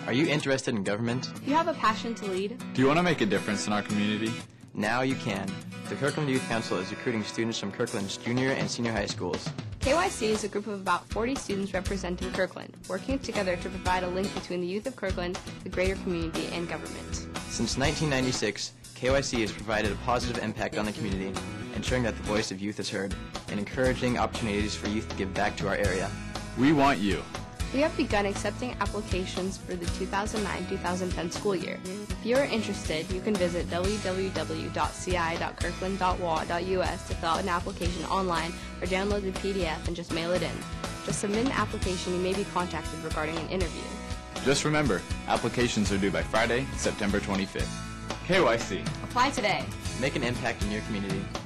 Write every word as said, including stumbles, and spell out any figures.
Are you interested in government? Do you have a passion to lead? Do you want to make a difference in our community? Now you can. The Kirkland Youth Council is recruiting students from Kirkland's junior and senior high schools. K Y C is a group of about forty students representing Kirkland, working together to provide a link between the youth of Kirkland, the greater community, and government. Since nineteen ninety-six, K Y C has provided a positive impact on the community, ensuring that the voice of youth is heard, and encouraging opportunities for youth to give back to our area. We want you. We have begun accepting applications for the two thousand nine two thousand ten school year. If you are interested, you can visit w w w dot c i dot kirkland dot w a dot u s to fill out an application online or download the P D F and just mail it in. Just submit an application, you may be contacted regarding an interview. Just remember, applications are due by Friday, September twenty-fifth. K Y C. Apply today. Make an impact in your community.